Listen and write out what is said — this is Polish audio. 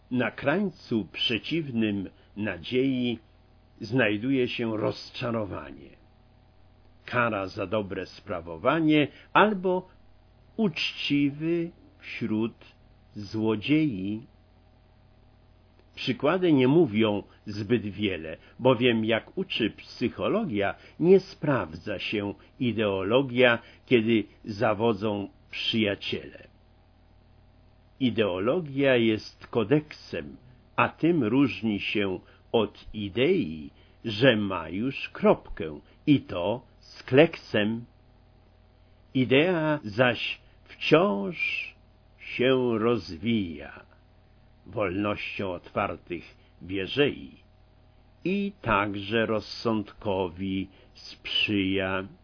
Na krańcu przeciwnym nadziei znajduje się rozczarowanie, kara za dobre sprawowanie albo uczciwy wśród złodziei. Przykłady nie mówią zbyt wiele, bowiem jak uczy psychologia, nie sprawdza się ideologia, kiedy zawodzą przyjaciele. Ideologia jest kodeksem, a tym różni się od idei, że ma już kropkę i to z kleksem. Idea zaś wciąż się rozwija wolnością otwartych wierzei i także rozsądkowi sprzyja.